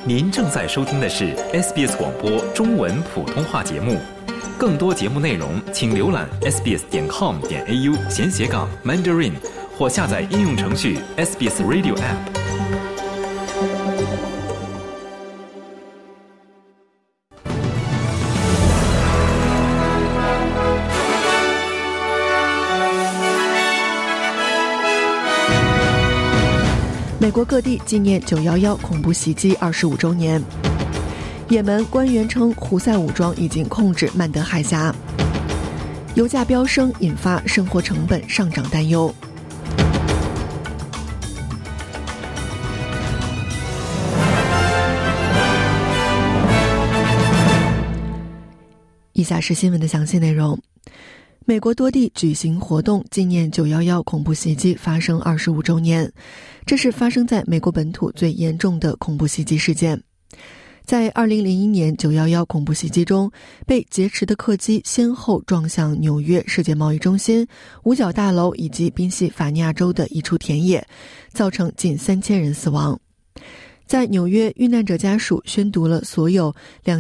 您正在收听的是 SBS 广播中文普通话节目，更多节目内容请浏览 sbs.com.au/Mandarin 或下载应用程序 SBS Radio App。 美国各地纪念911恐怖袭击25周年。也门官员称胡塞武装已经控制曼德海峡。油价飙升引发生活成本上涨担忧。以下是新闻的详细内容。美国多地举行活动纪念911恐怖袭击发生25周年，这是发生在美国本土最严重的恐怖袭击事件。在2001年911恐怖袭击中，被劫持的客机先后撞向纽约世界贸易中心、五角大楼以及宾夕法尼亚州的一处田野，造成近3000人死亡。在纽约，遇难者家属宣读了所有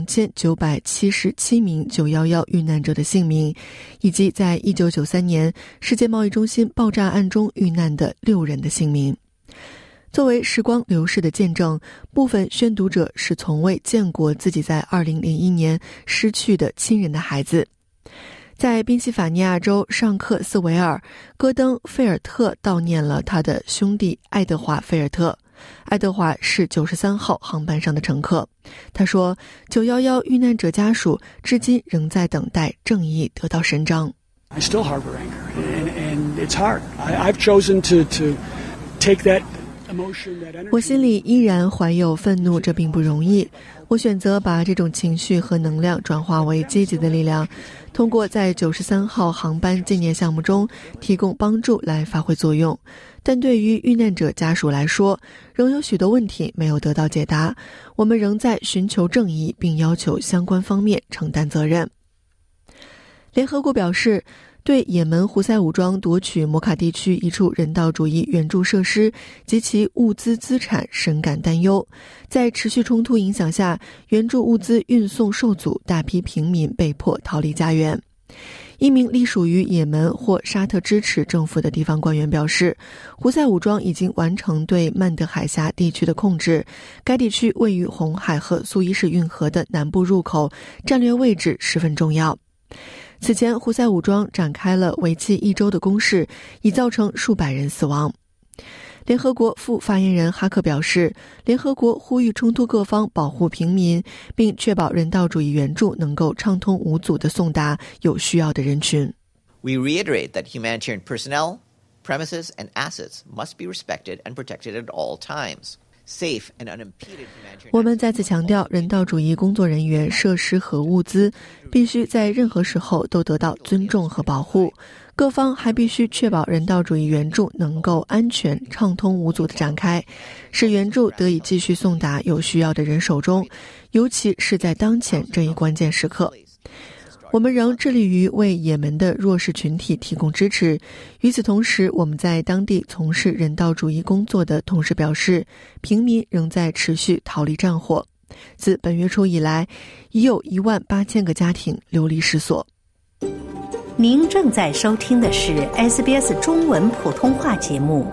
2977名911遇难者的姓名，以及在1993年世界贸易中心爆炸案中遇难的6人的姓名。作为时光流逝的见证，部分宣读者是从未见过自己在2001年失去的亲人的孩子。在宾夕法尼亚州尚克斯维尔，戈登·费尔特悼念了他的兄弟爱德华·费尔特。爱德华是93号航班上的乘客。他说，911遇难者家属至今仍在等待正义得到伸张。 I still harbor anger, and it's hard. I've chosen to take that emotion, that energy. 我心里依然怀有愤怒，这并不容易。我选择把这种情绪和能量转化为积极的力量，通过在93号航班纪念项目中提供帮助来发挥作用。但对于遇难者家属来说，仍有许多问题没有得到解答。我们仍在寻求正义，并要求相关方面承担责任。联合国表示，对也门胡塞武装夺取摩卡地区一处人道主义援助设施及其物资资产深感担忧。在持续冲突影响下，援助物资运送受阻，大批平民被迫逃离家园。一名隶属于也门或沙特支持政府的地方官员表示，胡塞武装已经完成对曼德海峡地区的控制，该地区位于红海和苏伊士运河的南部入口，战略位置十分重要。此前，胡塞武装展开了为期1周的攻势，已造成数百人死亡。联合国副发言人哈克表示，联合国呼吁冲突各方保护平民，并确保人道主义援助能够畅通无阻地送达有需要的人群。 We reiterate that humanitarian personnel, premises, and assets must be respected and protected at all times. Safe and unimpeded humanitarian. 我们再次强调，人道主义工作人员、设施和物资必须在任何时候都得到尊重和保护。各方还必须确保人道主义援助能够安全、畅通无阻地展开，使援助得以继续送达有需要的人手中，尤其是在当前这一关键时刻。我们仍致力于为也门的弱势群体提供支持。与此同时，我们在当地从事人道主义工作的同时表示，平民仍在持续逃离战火。自本月初以来，已有18000个家庭流离失所。 您正在收听的是 SBS 中文普通话节目。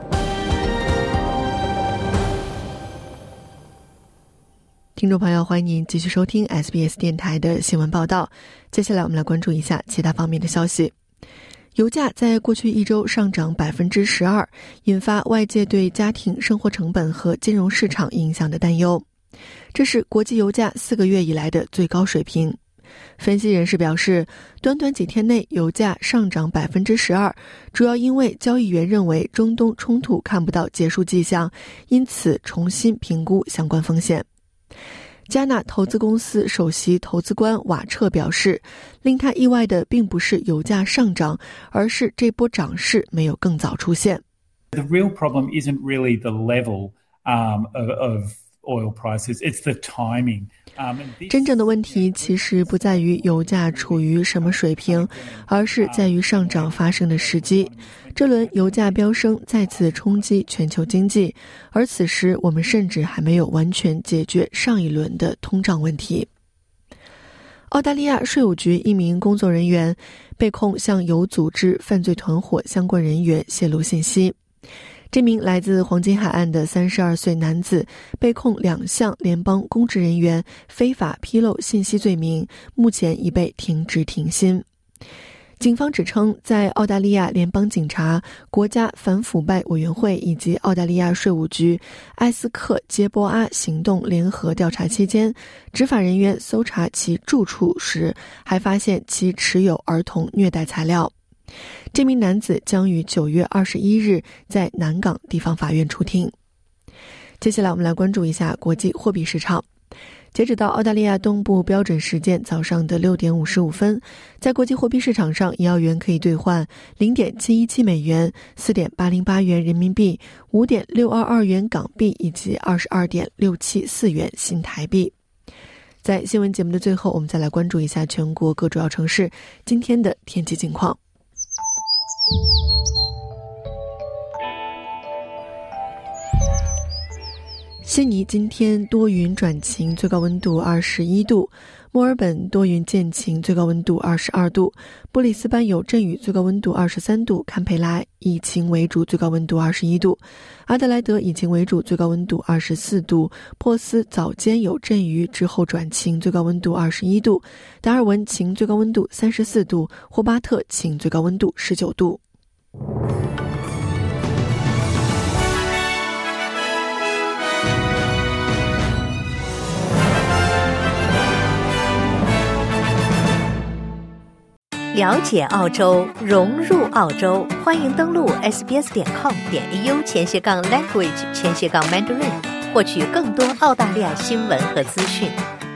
听众朋友，欢迎您继续收听 SBS 电台的新闻报道。接下来我们来关注一下其他方面的消息。油价在过去1周上涨 12%， 引发外界对家庭生活成本和金融市场影响的担忧。这是国际油价4个月以来的最高水平。分析人士表示，短短几天内油价上涨 12%， 主要因为交易员认为中东冲突看不到结束迹象，因此重新评估相关风险。加纳投资公司首席投资官瓦彻表示，令他意外的并不是油价上涨，而是这波涨势没有更早出现。 The real problem isn't really the level of oil prices. It's the timing. 真正的问题其实不在于油价处于什么水平，而是在于上涨发生的时机。这轮油价飙升再次冲击全球经济，而此时我们甚至还没有完全解决上一轮的通胀问题。澳大利亚税务局一名工作人员被控向有组织犯罪团伙相关人员泄露信息。这名来自黄金海岸的32岁男子被控2项联邦公职人员非法披露信息罪名，目前已被停职停薪。警方指称，在澳大利亚联邦警察、国家反腐败委员会以及澳大利亚税务局埃斯克杰波阿行动联合调查期间，执法人员搜查其住处时，还发现其持有儿童虐待材料。这名男子将于9月21日在南港地方法院出庭。接下来我们来关注一下国际货币市场。截止到澳大利亚东部标准时间早上的6点55分，在国际货币市场上，1澳元可以兑换 0.717 美元、4.808元人民币、5.622元港币以及 22.674 元新台币。在新闻节目的最后，我们再来关注一下全国各主要城市今天的天气情况。悉尼今天多云转晴，最高温度21度；墨尔本多云见晴，最高温度22度；布里斯班有阵雨，最高温度23度；堪培拉以晴为主，最高温度21度；阿德莱德以晴为主，最高温度24度；珀斯早间有阵雨，之后转晴，最高温度21度；达尔文晴，最高温度34度；霍巴特晴，最高温度19度。 了解澳洲，融入澳洲，欢迎登录 sbs.com.au/language/mandarin 获取更多澳大利亚新闻和资讯。